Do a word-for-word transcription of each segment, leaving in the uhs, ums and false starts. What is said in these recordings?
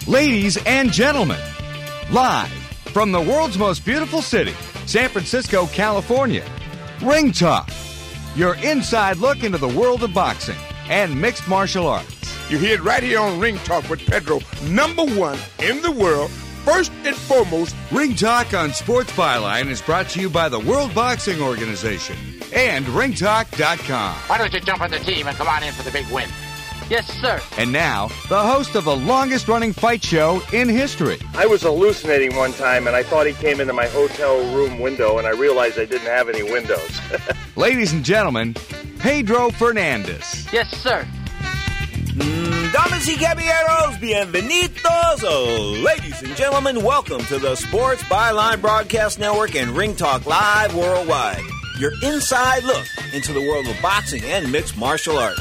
Ladies and gentlemen, live from the world's most beautiful city, San Francisco, California, Ring Talk, your inside look into the world of boxing and mixed martial arts. You hear it right here on Ring Talk with Pedro, number one in the world, first and foremost. Ring Talk on Sports Byline is brought to you by the World Boxing Organization and ring talk dot com. Why don't you jump on the team and come on in for the big win? Yes, sir. And now, the host of the longest-running fight show in history. I was hallucinating one time, and I thought he came into my hotel room window, and I realized I didn't have any windows. Ladies and gentlemen, Pedro Fernandez. Yes, sir. Mm, damas y caballeros, bienvenidos. Oh, ladies and gentlemen, welcome to the Sports Byline Broadcast Network and Ring Talk Live Worldwide. Your inside look into the world of boxing and mixed martial arts.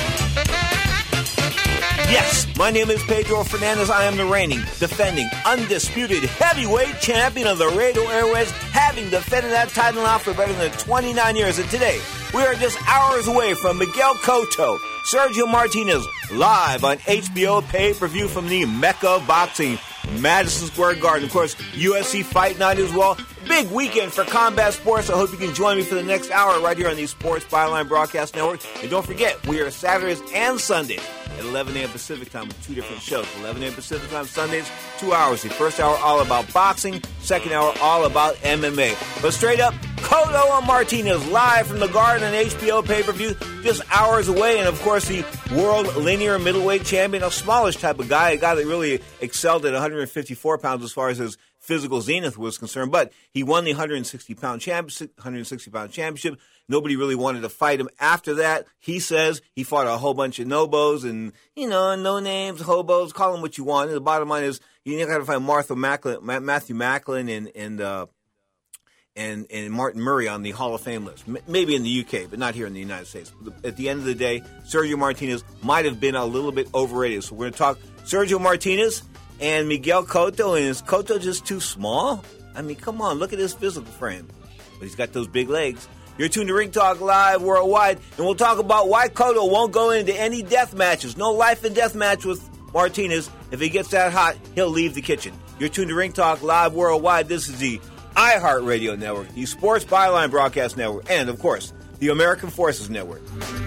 Yes, my name is Pedro Fernandez. I am the reigning, defending, undisputed heavyweight champion of the Radio Airways, having defended that title now for better than twenty-nine years. And today, we are just hours away from Miguel Cotto, Sergio Martinez, live on H B O pay-per-view from the Mecca of Boxing, Madison Square Garden. Of course, U F C Fight Night as well. Big weekend for combat sports. I hope you can join me for the next hour right here on the Sports Byline Broadcast Network. And don't forget, we are Saturdays and Sundays at eleven a.m. Pacific Time with two different shows. eleven a.m. Pacific Time, Sundays, two hours. The first hour all about boxing, second hour all about M M A. But straight up, Cotto and Martinez live from the Garden on H B O pay-per-view, just hours away. And, of course, the world linear middleweight champion, a smallish type of guy, a guy that really excelled at one hundred fifty-four pounds as far as his physical zenith was concerned. But he won the one hundred sixty pound championship, one hundred sixty pound championship. Nobody really wanted to fight him after that. He says he fought a whole bunch of nobos and, you know, no names, hobos, call them what you want. And the bottom line is you got to find Martha Macklin, Matthew Macklin and, and, uh, and, and Martin Murray on the Hall of Fame list. M- maybe in the U K, but not here in the United States. At the end of the day, Sergio Martinez might have been a little bit overrated. So we're going to talk Sergio Martinez and Miguel Cotto. And is Cotto just too small? I mean, come on, look at his physical frame. But he's got those big legs. You're tuned to Ring Talk Live Worldwide, and we'll talk about why Cotto won't go into any death matches. No life and death match with Martinez. If he gets that hot, he'll leave the kitchen. You're tuned to Ring Talk Live Worldwide. This is the iHeartRadio Network, the Sports Byline Broadcast Network, and, of course, the American Forces Network.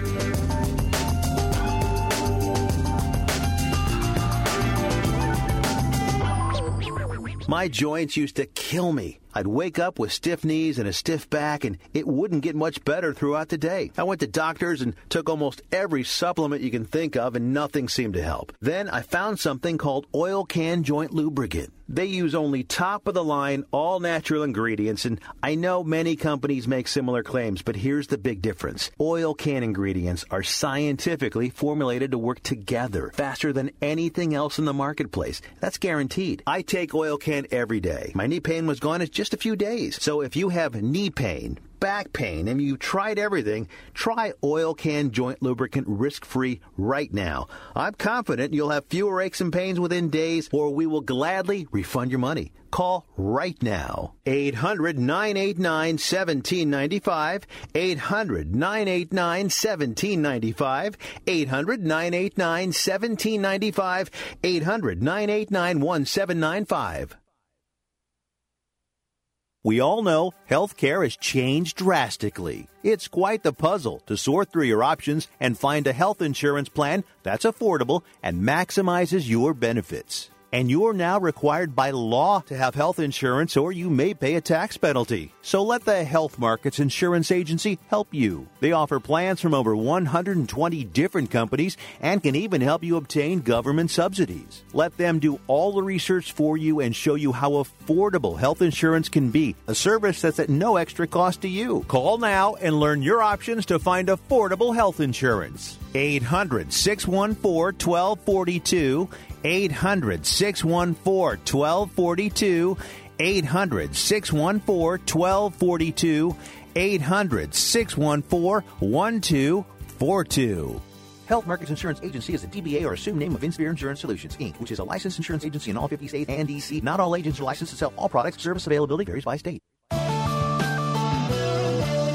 My joints used to kill me. I'd wake up with stiff knees and a stiff back, and it wouldn't get much better throughout the day. I went to doctors and took almost every supplement you can think of, and nothing seemed to help. Then I found something called Oil Can Joint Lubricant. They use only top-of-the-line, all-natural ingredients, and I know many companies make similar claims, but here's the big difference. Oil Can ingredients are scientifically formulated to work together faster than anything else in the marketplace. That's guaranteed. I take Oil Can every day. My knee pain was gone in just a few days. So if you have knee pain, back pain, and you've tried everything, try Oil Can Joint Lubricant risk-free right now. I'm confident you'll have fewer aches and pains within days, or we will gladly refund your money. Call right now. eight hundred, nine eight nine, one seven nine five. eight hundred, nine eight nine, one seven nine five. eight hundred, nine eight nine, one seven nine five. eight hundred, nine eight nine, one seven nine five. We all know healthcare has changed drastically. It's quite the puzzle to sort through your options and find a health insurance plan that's affordable and maximizes your benefits. And you're now required by law to have health insurance, or you may pay a tax penalty. So let the Health Markets Insurance Agency help you. They offer plans from over one hundred twenty different companies and can even help you obtain government subsidies. Let them do all the research for you and show you how affordable health insurance can be, a service that's at no extra cost to you. Call now and learn your options to find affordable health insurance. eight hundred, six one four, one two four two. eight hundred, six one four, one two four two. eight hundred, six one four, one two four two. eight hundred, six one four, one two four two. Health Markets Insurance Agency is a D B A or assumed name of Insphere Insurance Solutions, Incorporated, which is a licensed insurance agency in all fifty states and D C. Not all agents are licensed to sell all products. Service availability varies by state.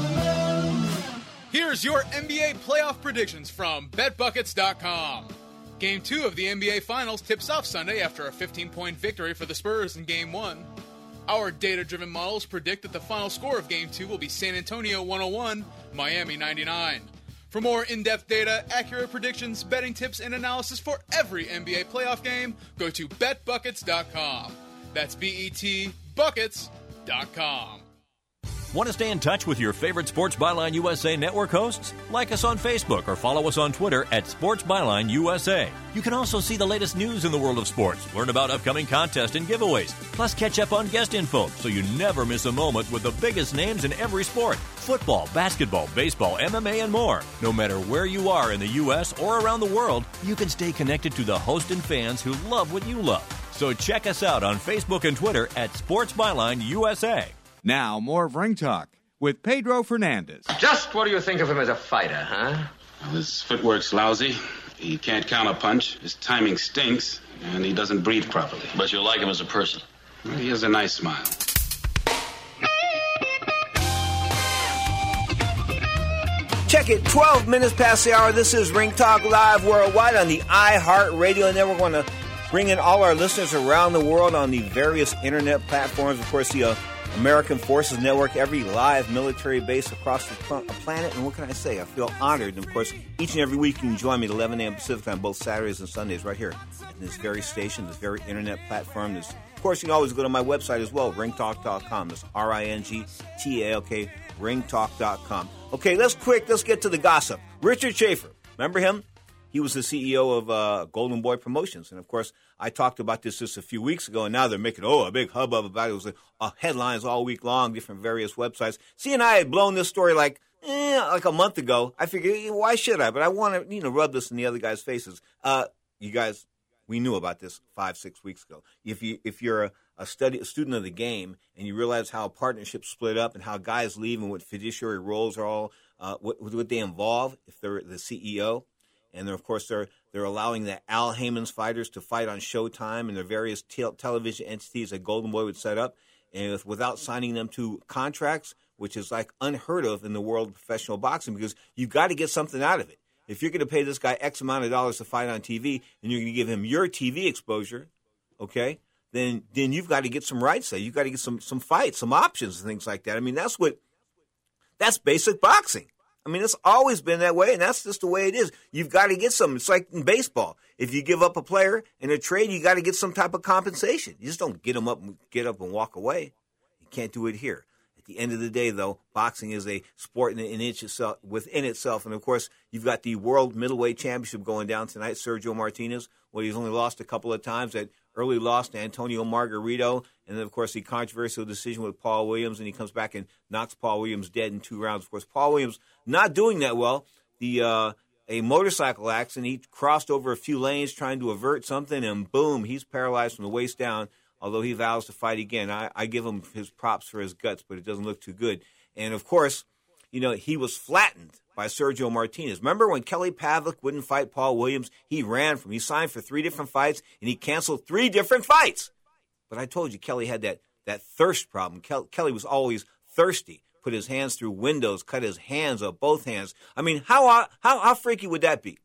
Here's your N B A playoff predictions from Bet Buckets dot com. Game two of the N B A Finals tips off Sunday after a fifteen-point victory for the Spurs in Game one. Our data-driven models predict that the final score of Game two will be San Antonio one oh one, Miami ninety-nine. For more in-depth data, accurate predictions, betting tips, and analysis for every N B A playoff game, go to bet buckets dot com. That's B E T buckets dot com. Want to stay in touch with your favorite Sports Byline U S A network hosts? Like us on Facebook or follow us on Twitter at Sports Byline U S A. You can also see the latest news in the world of sports, learn about upcoming contests and giveaways, plus catch up on guest info so you never miss a moment with the biggest names in every sport. Football, basketball, baseball, M M A, and more. No matter where you are in the U S or around the world, you can stay connected to the host and fans who love what you love. So check us out on Facebook and Twitter at Sports Byline U S A. Now, more of Ring Talk with Pedro Fernandez. Just what do you think of him as a fighter, huh? Well, his footwork's lousy. He can't counterpunch. His timing stinks. And he doesn't breathe properly. But you like him as a person. Well, he has a nice smile. Check it, twelve minutes past the hour. This is Ring Talk Live worldwide on the iHeartRadio Network. We're going to bring in all our listeners around the world on the various internet platforms. Of course, the uh, American Forces Network, every live military base across the planet. And what can I say? I feel honored. And, of course, each and every week you can join me at eleven a.m. Pacific on both Saturdays and Sundays right here in this very station, this very internet platform. This, of course, you can always go to my website as well, ring talk dot com. That's R I N G T A L K, ring talk dot com. Okay, let's quick. Let's get to the gossip. Richard Schaefer. Remember him? He was the C E O of uh, Golden Boy Promotions. And, of course, I talked about this just a few weeks ago, and now they're making, oh, a big hubbub about it. It was uh, headlines all week long, different various websites. C and I had blown this story like eh, like a month ago. I figured, why should I? But I want to, you know, rub this in the other guys' faces. Uh, you guys, we knew about this five, six weeks ago. If, you, if you're a, a, study, a student of the game and you realize how partnerships split up and how guys leave and what fiduciary roles are all, uh, what, what they involve if they're the C E O, and then, of course, they're they're allowing the Al Heyman's fighters to fight on Showtime and their various te- television entities that Golden Boy would set up, and if, without signing them to contracts, which is like unheard of in the world of professional boxing, because you've got to get something out of it. If you're going to pay this guy X amount of dollars to fight on T V, and you're going to give him your T V exposure, okay, then then you've got to get some rights there. You've got to get some some fights, some options, and things like that. I mean, that's what that's basic boxing. I mean, it's always been that way, and that's just the way it is. You've got to get some. It's like in baseball. If you give up a player in a trade, you got to get some type of compensation. You just don't get them up and get up and walk away. You can't do it here. At the end of the day, though, boxing is a sport in, in itself, within itself. And, of course, you've got the World Middleweight Championship going down tonight. Sergio Martinez, well, he's only lost a couple of times. That early loss to Antonio Margarito. And then, of course, the controversial decision with Paul Williams. And he comes back and knocks Paul Williams dead in two rounds. Of course, Paul Williams not doing that well. The uh, a motorcycle accident. He crossed over a few lanes trying to avert something. And, boom, he's paralyzed from the waist down. Although he vows to fight again. I, I give him his props for his guts, but it doesn't look too good. And, of course, you know, he was flattened by Sergio Martinez. Remember when Kelly Pavlik wouldn't fight Paul Williams? He ran from, he signed for three different fights, and he canceled three different fights. But I told you Kelly had that, that thirst problem. Kel, Kelly was always thirsty. Put his hands through windows, cut his hands up, both hands. I mean, how how how freaky would that be?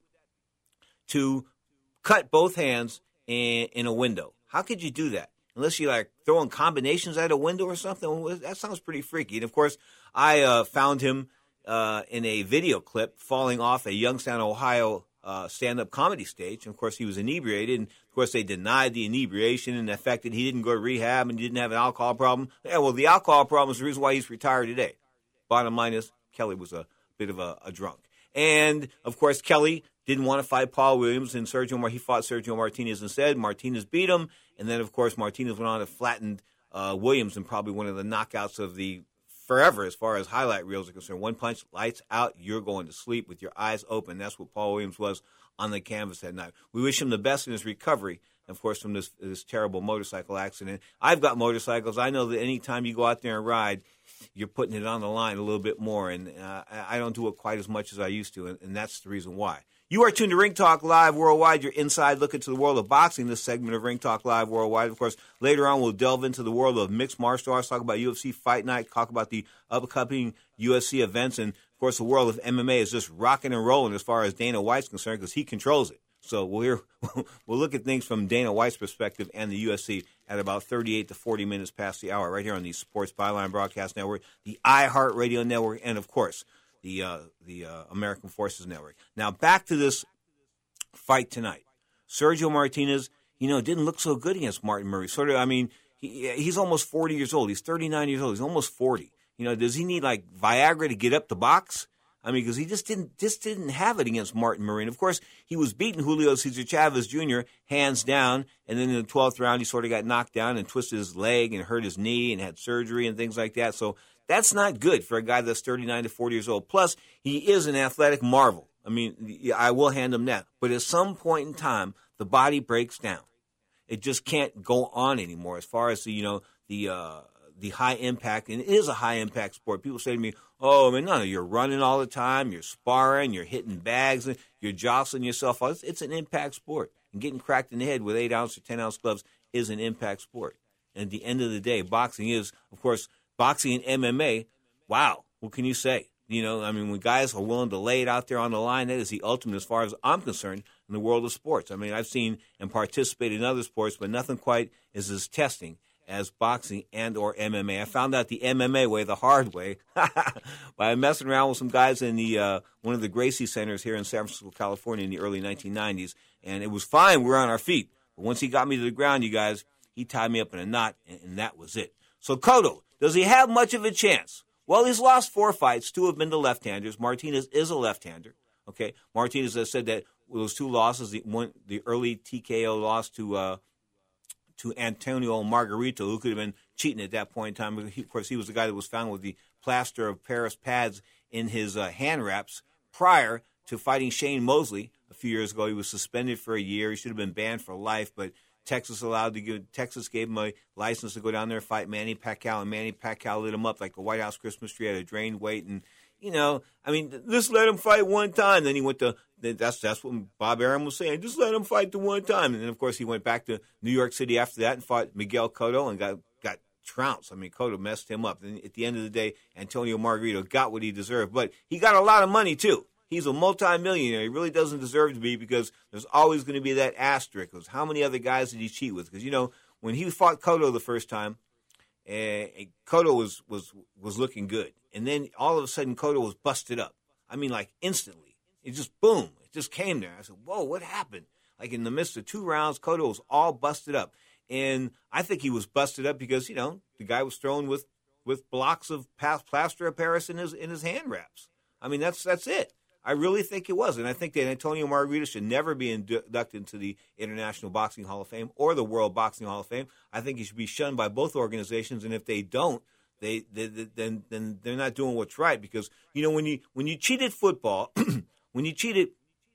To cut both hands in, in a window. How could you do that? Unless you're like throwing combinations out a window or something. Well, that sounds pretty freaky. And, of course, I uh, found him uh, in a video clip falling off a Youngstown, Ohio uh, stand-up comedy stage. And, of course, he was inebriated. And, of course, they denied the inebriation and the fact that he didn't go to rehab and didn't have an alcohol problem. Yeah, well, the alcohol problem is the reason why he's retired today. Bottom line is Kelly was a bit of a, a drunk. And, of course, Kelly didn't want to fight Paul Williams, and Sergio, he fought Sergio Martinez instead. Martinez beat him, and then, of course, Martinez went on to flatten uh, Williams in probably one of the knockouts of the forever as far as highlight reels are concerned. One punch, lights out, you're going to sleep with your eyes open. That's what Paul Williams was on the canvas that night. We wish him the best in his recovery, of course, from this, this terrible motorcycle accident. I've got motorcycles. I know that any time you go out there and ride, you're putting it on the line a little bit more, and uh, I don't do it quite as much as I used to, and, and that's the reason why. You are tuned to Ring Talk Live Worldwide, your inside look into the world of boxing, this segment of Ring Talk Live Worldwide. Of course, later on we'll delve into the world of mixed martial arts, talk about U F C Fight Night, talk about the upcoming U F C events, and, of course, the world of M M A is just rocking and rolling as far as Dana White's concerned because he controls it. So we'll, we'll look at things from Dana White's perspective and the U F C at about thirty-eight to forty minutes past the hour, right here on the Sports Byline Broadcast Network, the iHeartRadio Network, and, of course, the uh, the uh, American Forces Network. Now, back to this fight tonight. Sergio Martinez, you know, didn't look so good against Martin Murray. Sort of, I mean, he, he's almost forty years old. He's thirty-nine years old. He's almost forty. You know, does he need, like, Viagra to get up the box? I mean, because he just didn't just didn't have it against Martin Murray. And, of course, he was beating Julio Cesar Chavez Junior hands down, and then in the twelfth round he sort of got knocked down and twisted his leg and hurt his knee and had surgery and things like that. So that's not good for a guy that's thirty-nine to forty years old. Plus, he is an athletic marvel. I mean, I will hand him that. But at some point in time, the body breaks down. It just can't go on anymore as far as, the, you know, the uh, the high impact. And it is a high impact sport. People say to me, oh, I mean, no, no, you're running all the time, you're sparring, you're hitting bags, you're jostling yourself. It's, it's an impact sport. And getting cracked in the head with eight-ounce or ten-ounce gloves is an impact sport. And at the end of the day, boxing is, of course, boxing and M M A, wow, what can you say? You know, I mean, when guys are willing to lay it out there on the line, that is the ultimate as far as I'm concerned in the world of sports. I mean, I've seen and participated in other sports, but nothing quite is as testing as boxing and or M M A. I found out the M M A way the hard way by messing around with some guys in the uh, one of the Gracie Centers here in San Francisco, California in the early nineteen nineties, and it was fine. We were on our feet. But once he got me to the ground, you guys, he tied me up in a knot, and, and that was it. So Cotto, does he have much of a chance? Well, he's lost four fights. Two have been to left-handers. Martinez is a left-hander. Okay, Martinez has said that those two losses, the one, the early T K O loss to uh, to Antonio Margarito, who could have been cheating at that point in time. He, of course, he was the guy that was found with the plaster of Paris pads in his uh, hand wraps prior to fighting Shane Mosley a few years ago. He was suspended for a year. He should have been banned for life, but Texas allowed to give, Texas gave him a license to go down there and fight Manny Pacquiao, and Manny Pacquiao lit him up like the White House Christmas tree at a drained weight. And, you know, I mean, just let him fight one time. Then he went to, that's that's what Bob Arum was saying, just let him fight the one time. And then, of course, he went back to New York City after that and fought Miguel Cotto and got, got trounced. I mean, Cotto messed him up. And at the end of the day, Antonio Margarito got what he deserved. But he got a lot of money, too. He's a multimillionaire. He really doesn't deserve to be, because there's always going to be that asterisk. Because how many other guys did he cheat with? Because, you know, when he fought Cotto the first time, uh, Cotto was, was, was looking good. And then all of a sudden, Cotto was busted up. I mean, like instantly. It just, boom, it just came there. I said, whoa, what happened? Like in the midst of two rounds, Cotto was all busted up. And I think he was busted up because, you know, the guy was thrown with, with blocks of plaster of Paris in his, in his hand wraps. I mean, that's that's it. I really think it was. And I think that Antonio Margarito should never be inducted into the International Boxing Hall of Fame or the World Boxing Hall of Fame. I think he should be shunned by both organizations. And if they don't, they, they, they then then they're not doing what's right. Because, you know, when you when you cheated football, when you cheated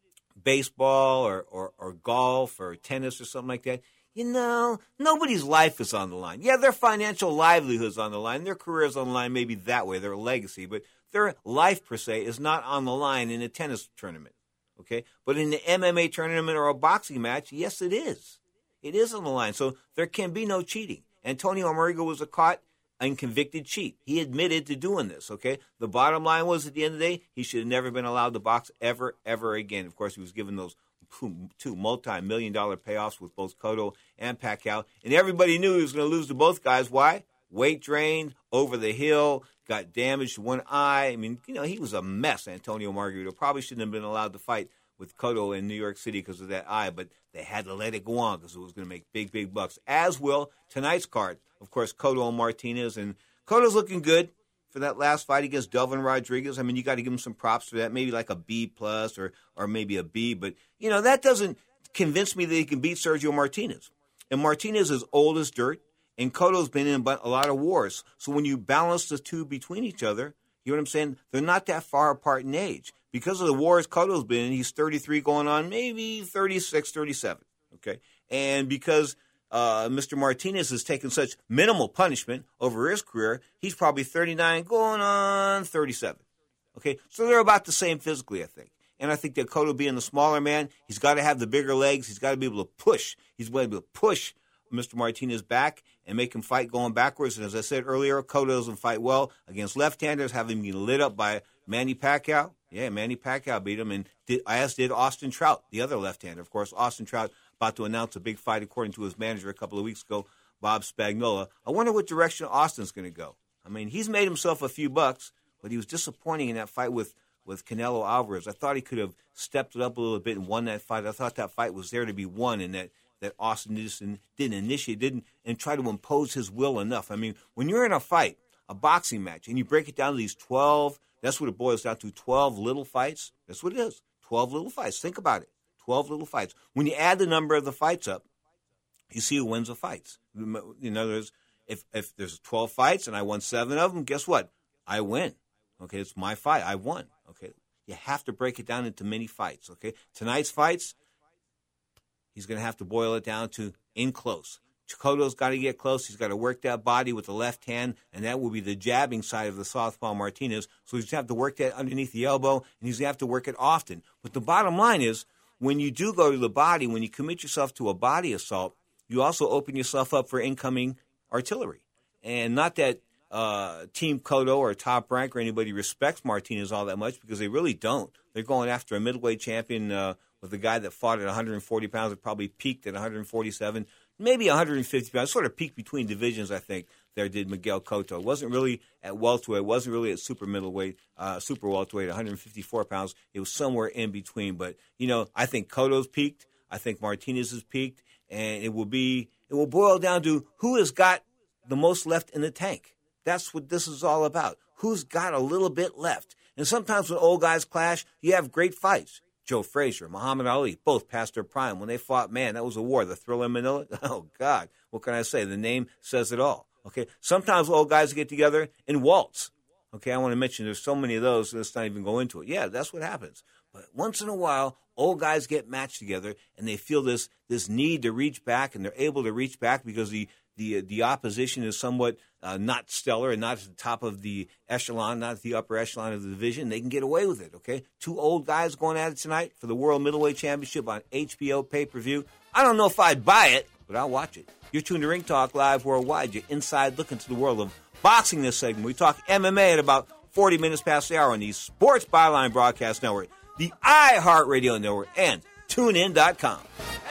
baseball or, or, or golf or tennis or something like that, you know, nobody's life is on the line. Yeah, their financial livelihood's on the line. Their career's on the line, maybe that way, their legacy. But their life, per se, is not on the line in a tennis tournament, okay? But in the M M A tournament or a boxing match, yes, it is. It is on the line. So there can be no cheating. Antonio Margarito was a caught and convicted cheat. He admitted to doing this, okay? The bottom line was, at the end of the day, he should have never been allowed to box ever, ever again. Of course, he was given those two multi-million dollar payoffs with both Cotto and Pacquiao. And everybody knew he was going to lose to both guys. Why? Weight drained, over the hill, got damaged to one eye. I mean, you know, he was a mess, Antonio Margarito. Probably shouldn't have been allowed to fight with Cotto in New York City because of that eye, but they had to let it go on because it was going to make big, big bucks, as will tonight's card. Of course, Cotto and Martinez. And Cotto's looking good for that last fight against Delvin Rodriguez. I mean, you got to give him some props for that, maybe like a B plus or, or maybe a B. But, you know, that doesn't convince me that he can beat Sergio Martinez. And Martinez is old as dirt. And Cotto's been in a lot of wars. So when you balance the two between each other, you know what I'm saying? They're not that far apart in age. Because of the wars Cotto's been in, he's thirty-three going on maybe thirty-six, thirty-seven. Okay? And because uh, Mister Martinez has taken such minimal punishment over his career, he's probably thirty-nine going on thirty-seven. Okay? So they're about the same physically, I think. And I think that Cotto being the smaller man, he's got to have the bigger legs. He's got to be able to push. He's able to push Mister Martinez back and make him fight going backwards. And as I said earlier, Cotto doesn't fight well against left-handers, have him get lit up by Manny Pacquiao. Yeah, Manny Pacquiao beat him, and did, as did Austin Trout, the other left-hander. Of course, Austin Trout about to announce a big fight, according to his manager a couple of weeks ago, Bob Spagnola. I wonder what direction Austin's going to go. I mean, he's made himself a few bucks, but he was disappointing in that fight with, with Canelo Alvarez. I thought he could have stepped it up a little bit and won that fight. I thought that fight was there to be won, and that, that Austin just didn't initiate, didn't and try to impose his will enough. I mean, when you're in a fight, a boxing match, and you break it down to these twelve, that's what it boils down to, twelve little fights. That's what it is, twelve little fights. Think about it, twelve little fights. When you add the number of the fights up, you see who wins the fights. In other words, if, if there's twelve fights and I won seven of them, guess what? I win. Okay, it's my fight. I won. Okay, you have to break it down into many fights. Okay, tonight's fights, he's going to have to boil it down to in close. Cotto's got to get close. He's got to work that body with the left hand, and that will be the jabbing side of the southpaw Martinez. So he's going to have to work that underneath the elbow, and he's going to have to work it often. But the bottom line is, when you do go to the body, when you commit yourself to a body assault, you also open yourself up for incoming artillery. And not that uh, Team Cotto or Top Rank or anybody respects Martinez all that much, because they really don't. They're going after a middleweight champion uh, with a guy that fought at one hundred forty pounds and probably peaked at one hundred forty-seven, maybe one hundred fifty pounds, sort of peaked between divisions, I think, there did Miguel Cotto. It wasn't really at welterweight. It wasn't really at super middleweight, uh, super welterweight, one hundred fifty-four pounds. It was somewhere in between. But, you know, I think Cotto's peaked. I think Martinez has peaked. And it will be, it will boil down to who has got the most left in the tank. That's what this is all about. Who's got a little bit left? And sometimes when old guys clash, you have great fights. Joe Frazier, Muhammad Ali, both past their prime. When they fought, man, that was a war. The Thriller in Manila, oh, God. What can I say? The name says it all. Okay. Sometimes old guys get together and waltz. Okay, I want to mention there's so many of those, let's not even go into it. Yeah, that's what happens. But once in a while, old guys get matched together, and they feel this this need to reach back, and they're able to reach back because the the the opposition is somewhat uh, not stellar and not at the top of the echelon, not at the upper echelon of the division. They can get away with it, okay? Two old guys going at it tonight for the World Middleweight Championship on H B O pay-per-view. I don't know if I'd buy it, but I'll watch it. You're tuned to Ring Talk Live Worldwide. You're inside looking to the world of boxing this segment. We talk M M A at about forty minutes past the hour on the Sports Byline Broadcast Network, the iHeartRadio Network, and tune in dot com.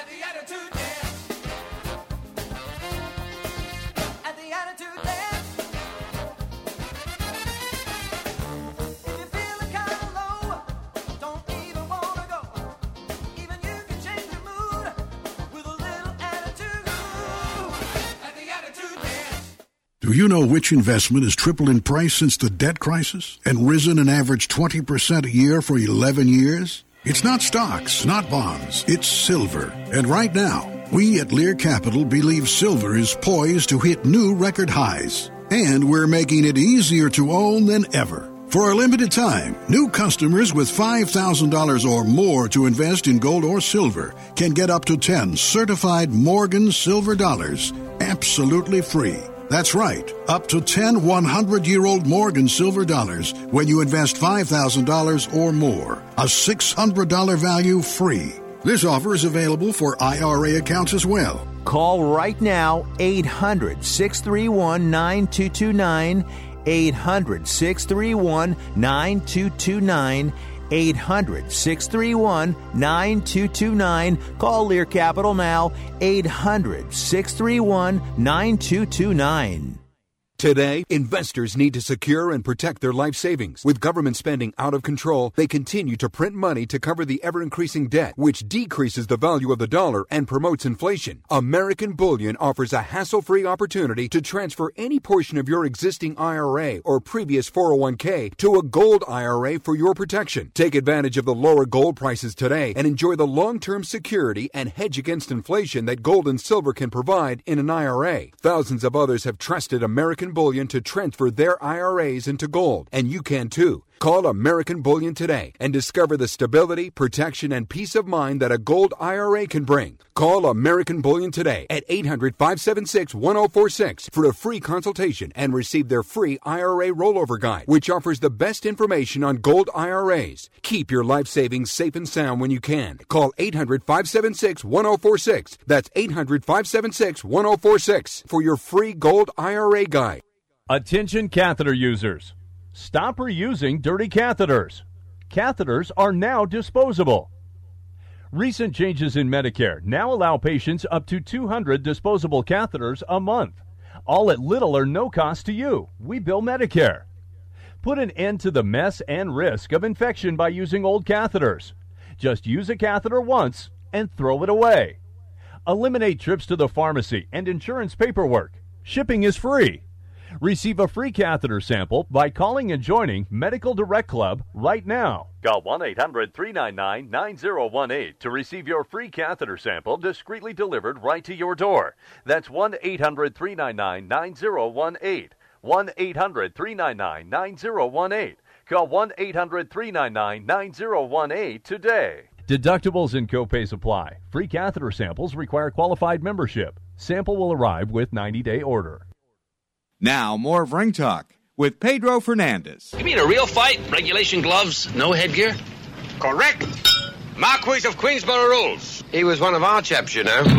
Do you know which investment has tripled in price since the debt crisis and risen an average twenty percent a year for eleven years? It's not stocks, not bonds, it's silver. And right now, we at Lear Capital believe silver is poised to hit new record highs. And we're making it easier to own than ever. For a limited time, new customers with five thousand dollars or more to invest in gold or silver can get up to ten certified Morgan silver dollars absolutely free. That's right, up to ten hundred-year-old Morgan silver dollars when you invest five thousand dollars or more. A six hundred dollars value free. This offer is available for I R A accounts as well. Call right now, eight hundred, six three one, nine two two nine, eight hundred, six three one, nine two two nine, eight hundred, six three one, nine two two nine. Call Lear Capital now, eight hundred, six three one, nine two two nine. Today, investors need to secure and protect their life savings. With government spending out of control, they continue to print money to cover the ever-increasing debt, which decreases the value of the dollar and promotes inflation. American Bullion offers a hassle-free opportunity to transfer any portion of your existing I R A or previous four oh one k to a gold I R A for your protection. Take advantage of the lower gold prices today and enjoy the long-term security and hedge against inflation that gold and silver can provide in an I R A. Thousands of others have trusted American Bullion to transfer their I R As into gold, and you can too. Call American Bullion today and discover the stability, protection, and peace of mind that a gold I R A can bring. Call American Bullion today at eight hundred, five seven six, one oh four six for a free consultation and receive their free I R A rollover guide, which offers the best information on gold I R As. Keep your life savings safe and sound when you can. Call eight hundred, five seven six, one oh four six. That's eight hundred, five seven six, one oh four six for your free gold I R A guide. Attention catheter users. Stop reusing dirty catheters. Catheters are now disposable. Recent changes in Medicare now allow patients up to two hundred disposable catheters a month, all at little or no cost to you. We bill Medicare. Put an end to the mess and risk of infection by using old catheters. Just use a catheter once and throw it away. Eliminate trips to the pharmacy and insurance paperwork. Shipping is free. Receive a free catheter sample by calling and joining Medical Direct Club right now. Call one eight hundred three nine nine nine zero one eight to receive your free catheter sample discreetly delivered right to your door. That's one eight hundred three nine nine nine zero one eight. one eight hundred three nine nine nine zero one eight. Call one eight hundred three nine nine nine zero one eight today. Deductibles and copays apply. Free catheter samples require qualified membership. Sample will arrive with ninety-day order. Now, more of Ring Talk with Pedro Fernandez. You mean a real fight? Regulation gloves, no headgear? Correct. Marquis of Queensborough rules. He was one of our chaps, you know.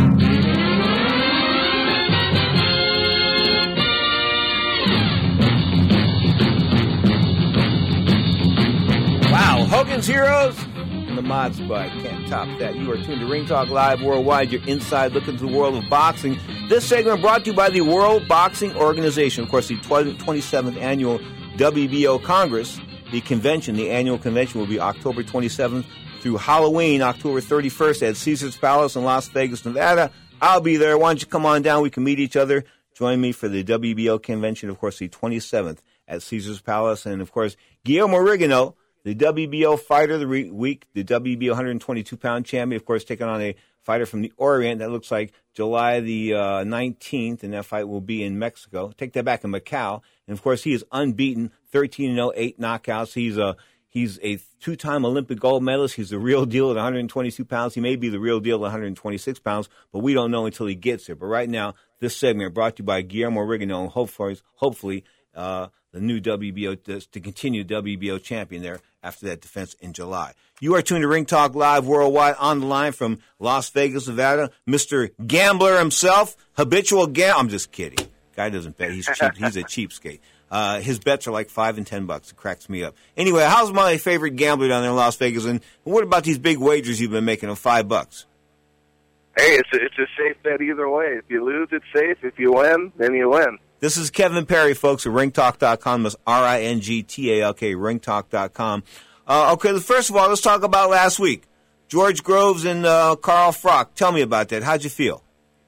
Wow, Hogan's Heroes and the Mod Squad. Can't top that. You are tuned to Ring Talk Live Worldwide, your inside look into the world of boxing. This segment brought to you by the World Boxing Organization. Of course, the twenty-seventh Annual W B O Congress. The convention, the annual convention, will be October twenty-seventh through Halloween, October thirty-first at Caesars Palace in Las Vegas, Nevada. I'll be there. Why don't you come on down? We can meet each other. Join me for the W B O convention, of course, the twenty-seventh at Caesars Palace. And, of course, Guillermo Rigondeaux, the W B O Fighter of the Week, the W B O one twenty-two pound champion, of course, taking on a fighter from the Orient. That looks like July the uh, nineteenth, and that fight will be in Mexico. Take that back in Macau. And, of course, he is unbeaten, thirteen and oh, eight knockouts. He's a, he's a two-time Olympic gold medalist. He's the real deal at one twenty-two pounds. He may be the real deal at one twenty-six pounds, but we don't know until he gets there. But right now, this segment brought to you by Guillermo Rigondeaux, and hopefully, hopefully uh, the new W B O, to, to continue W B O champion there after that defense in July. You are tuned to Ring Talk Live Worldwide. On the line from Las Vegas, Nevada, Mister Gambler himself, habitual gambler. I'm just kidding. Guy doesn't bet. He's cheap. He's a cheapskate. Uh, his bets are like five and ten bucks. It cracks me up. Anyway, how's my favorite gambler down there in Las Vegas? And what about these big wagers you've been making of five bucks? Hey, it's a, it's a safe bet either way. If you lose, it's safe. If you win, then you win. This is Kevin Perry, folks, at ring talk dot com. That's R I N G T A L K, ring talk dot com. Uh, okay, first of all, let's talk about last week. George Groves and uh, Carl Froch. Tell me about that. How'd you feel?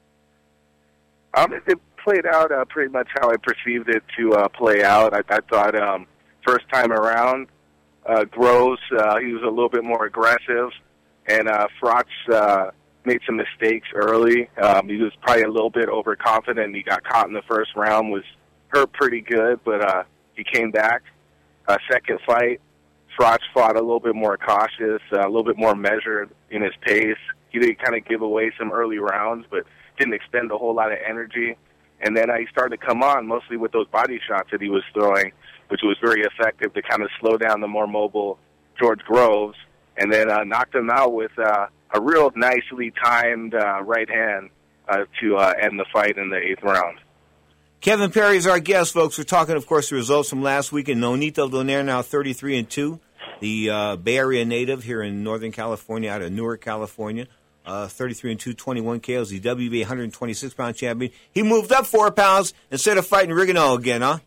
Um, it played out uh, pretty much how I perceived it to uh, play out. I, I thought um, first time around, uh, Groves, uh, he was a little bit more aggressive, and uh, Froch uh, made some mistakes early. Um, he was probably a little bit overconfident. He got caught in the first round, was hurt pretty good, but uh, he came back. Uh, second fight, Froch fought a little bit more cautious, uh, a little bit more measured in his pace. He did kind of give away some early rounds, but didn't expend a whole lot of energy. And then uh, he started to come on, mostly with those body shots that he was throwing, which was very effective to kind of slow down the more mobile George Groves, and then uh, knocked him out with uh, a real nicely timed uh, right hand uh, to uh, end the fight in the eighth round. Kevin Perry is our guest, folks. We're talking, of course, the results from last week. And Nonito Donaire now thirty-three and two, the uh, Bay Area native here in Northern California, out of Newark, California. Uh, thirty-three and two, twenty-one K Os, the W B A one twenty-six pound champion. He moved up four pounds instead of fighting Rigondeaux again, huh?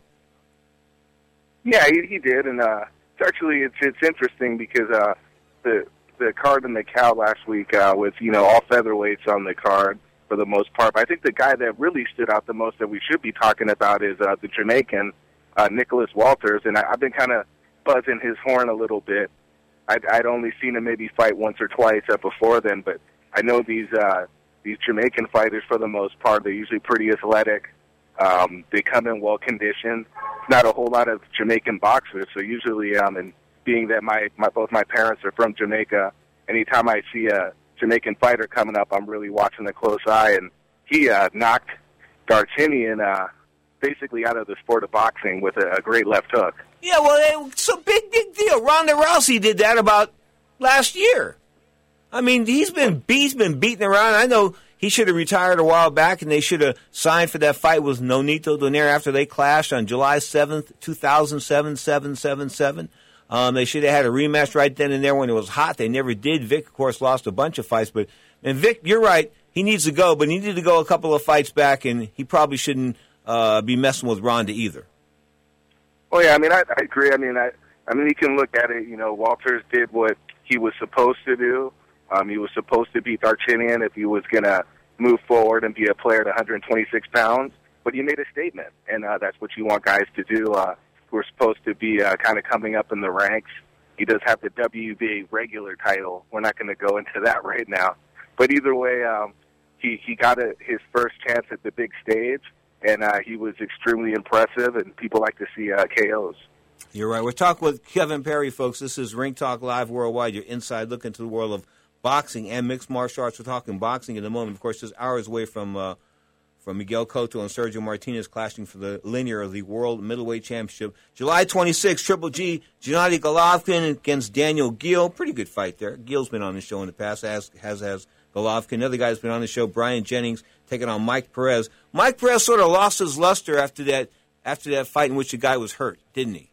Yeah, he, he did, and uh, it's actually it's it's interesting because uh, the the card in Macau last week uh, was you know all featherweights on the card for the most part. But I think the guy that really stood out the most that we should be talking about is uh, the Jamaican uh, Nicholas Walters, and I, I've been kind of buzzing his horn a little bit. I'd, I'd only seen him maybe fight once or twice uh, before then, but I know these uh, these Jamaican fighters, for the most part, they're usually pretty athletic. Um, they come in well conditioned. Not a whole lot of Jamaican boxers, so usually, um, and being that my, my both my parents are from Jamaica, anytime I see a Jamaican fighter coming up, I'm really watching a close eye. And he uh, knocked D'Artagnan uh, basically out of the sport of boxing with a, a great left hook. Yeah, well, it's a big, big deal. Ronda Rousey did that about last year. I mean, he's been he's been beaten around. I know he should have retired a while back, and they should have signed for that fight with Nonito Donaire after they clashed on July seventh, two thousand seven, seven seven seven. Um, they should have had a rematch right then and there when it was hot. They never did. Vic, of course, lost a bunch of fights. But and Vic, you're right. He needs to go, but he needed to go a couple of fights back, and he probably shouldn't uh, be messing with Ronda either. Oh, yeah, I mean, I, I agree. I mean, I, I mean, you can look at it. You know, Walters did what he was supposed to do. Um, he was supposed to beat Darchinyan if he was going to move forward and be a player at one hundred twenty-six pounds. But he made a statement, and uh, that's what you want guys to do uh, who are supposed to be uh, kind of coming up in the ranks. He does have the W B A regular title. We're not going to go into that right now. But either way, um, he, he got a, his first chance at the big stage, and uh, he was extremely impressive, and people like to see uh, K Os. You're right. We're talking with Kevin Perry, folks. This is Ring Talk Live Worldwide, your inside look into the world of boxing and mixed martial arts. We're talking boxing in a moment. Of course, just hours away from uh, from Miguel Cotto and Sergio Martinez clashing for the linear of the World Middleweight Championship. July twenty-sixth, Triple G, Gennady Golovkin against Daniel Geale. Pretty good fight there. Geale's been on the show in the past, as has, has Golovkin. Another guy's been on the show, Brian Jennings, taking on Mike Perez. Mike Perez sort of lost his luster after that after that fight in which the guy was hurt, didn't he?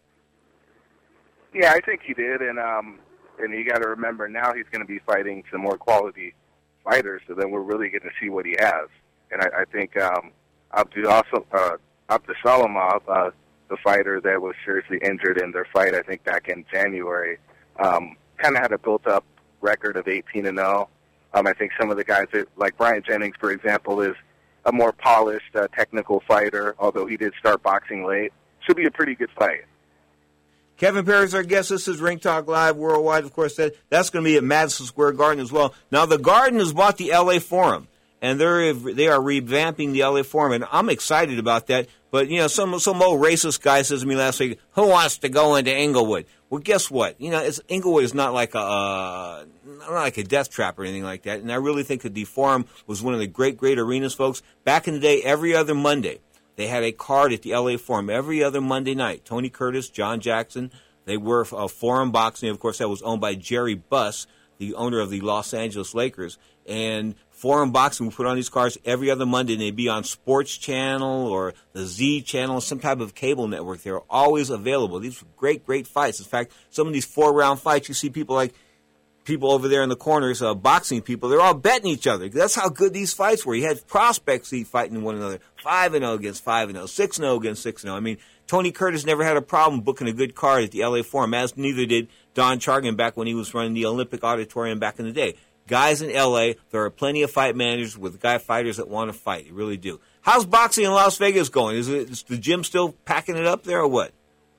Yeah, I think he did, and um, and you got to remember now he's going to be fighting some more quality fighters, so then we're really going to see what he has. And I, I think um, Abdu also uh, Abdusalamov, uh, the fighter that was seriously injured in their fight, I think back in January, um, kind of had a built-up record of eighteen and oh. Um, I think some of the guys that, like Brian Jennings, for example, is a more polished, uh, technical fighter. Although he did start boxing late, should be a pretty good fight. Kevin Perry is our guest. This is Ring Talk Live Worldwide. Of course, that, that's going to be at Madison Square Garden as well. Now, the Garden has bought the L A Forum, and they're they are revamping the L A Forum, and I'm excited about that. But, you know, some some old racist guy says to me last week, who wants to go into Inglewood? Well, guess what? You know, it's, Inglewood is not like a uh, not like a death trap or anything like that, and I really think that the Forum was one of the great, great arenas, folks. Back in the day, every other Monday, they had a card at the L A Forum every other Monday night. Tony Curtis, John Jackson, they were uh, Forum Boxing. Of course, that was owned by Jerry Buss, the owner of the Los Angeles Lakers. And Forum Boxing would put on these cards every other Monday, and they'd be on Sports Channel or the Z Channel, some type of cable network. They were always available. These were great, great fights. In fact, some of these four-round fights, you see people like people over there in the corners, uh, boxing people, they're all betting each other. That's how good these fights were. You had prospects fighting one another, five and oh against five and oh, six and oh against six and oh. I mean, Tony Curtis never had a problem booking a good card at the L A Forum, as neither did Don Chargan back when he was running the Olympic Auditorium back in the day. Guys in L A, there are plenty of fight managers with guy fighters that want to fight. You really do. How's boxing in Las Vegas going? Is, it, is the gym still packing it up there or what?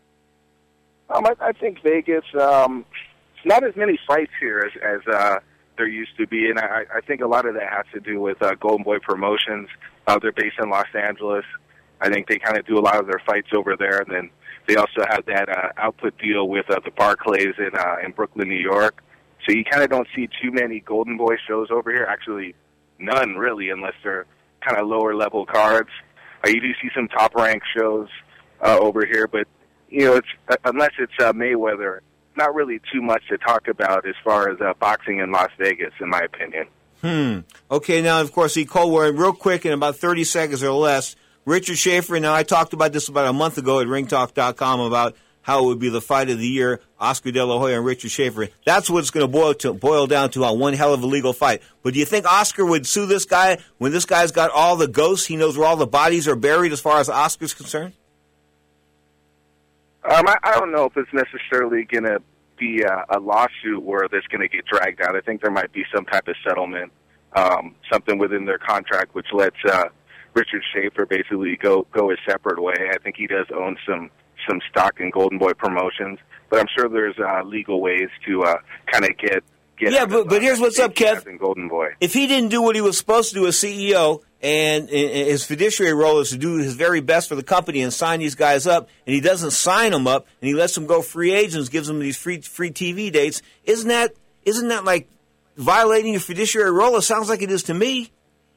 Um, I, I think Vegas, um, not as many fights here as, as uh, there used to be, and I, I think a lot of that has to do with uh, Golden Boy Promotions. Uh, they're based in Los Angeles. I think they kind of do a lot of their fights over there, and then they also have that uh, output deal with uh, the Barclays in, uh, in Brooklyn, New York. So you kind of don't see too many Golden Boy shows over here. Actually, none really, unless they're kind of lower level cards. Uh, you do see some top ranked shows uh, over here, but you know, it's uh, unless it's uh, Mayweather, not really too much to talk about as far as uh, boxing in Las Vegas, in my opinion. Hmm. Okay, now of course the Cold War, real quick in about thirty seconds or less. Richard Schaefer. Now I talked about this about a month ago at ring talk dot com about how it would be the fight of the year, Oscar De La Hoya and Richard Schaefer. That's what it's going to boil to boil down to on one hell of a legal fight. But do you think Oscar would sue this guy when this guy's got all the ghosts? He knows where all the bodies are buried as far as Oscar's concerned? Um, I, I don't know if it's necessarily going to be a, a lawsuit where that's going to get dragged out. I think there might be some type of settlement, um, something within their contract which lets uh, Richard Schaefer basically go go a separate way. I think he does own some some stock in Golden Boy Promotions, but I'm sure there's uh, legal ways to uh, kind of get get. Yeah, but but here's what's up, Kev. In Golden Boy, if he didn't do what he was supposed to do as C E O, and his fiduciary role is to do his very best for the company and sign these guys up, and he doesn't sign them up, and he lets them go free agents, gives them these free free T V dates, isn't that isn't that like violating your fiduciary role? It sounds like it is to me.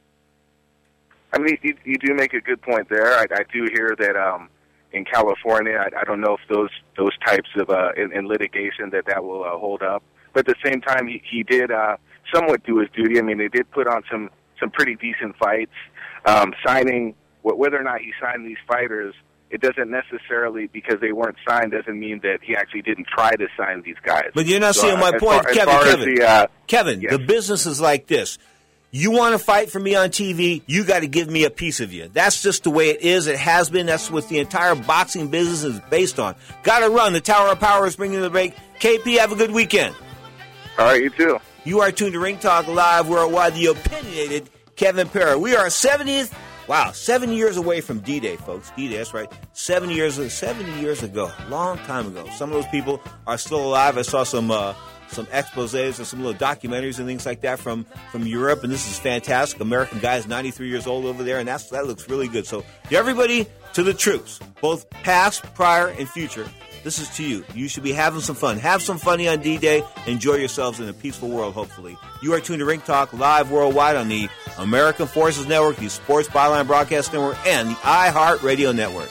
I mean, you, you do make a good point there. I, I do hear that. Um, In California, I, I don't know if those those types of uh, in, in litigation that that will uh, hold up. But at the same time, he, he did uh, somewhat do his duty. I mean, they did put on some some pretty decent fights. Um, signing whether or not he signed these fighters it doesn't necessarily, because they weren't signed, doesn't mean that he actually didn't try to sign these guys. But you're not so, seeing my uh, point, far, Kevin. Kevin, the, uh, Kevin yes. the business is like this. You want to fight for me on T V, you got to give me a piece of you. That's just the way it is. It has been. That's what the entire boxing business is based on. Got to run. The Tower of Power is bringing the break. K P, have a good weekend. All right, you too. You are tuned to Ring Talk Live Worldwide, the opinionated Kevin Parra. We are seventieth, wow, seven years away from D-Day, folks. D-Day, that's right. Seven years, seventy years ago, long time ago. Some of those people are still alive. I saw some uh, some exposés or some little documentaries and things like that from, from Europe, and this is fantastic. American guy is ninety-three years old over there, and that's that looks really good. So, to everybody, to the troops, both past, prior, and future, this is to you. You should be having some fun. Have some funny on D-Day. Enjoy yourselves in a peaceful world, hopefully. You are tuned to Ring Talk Live Worldwide on the American Forces Network, the Sports Byline Broadcast Network, and the iHeartRadio Network.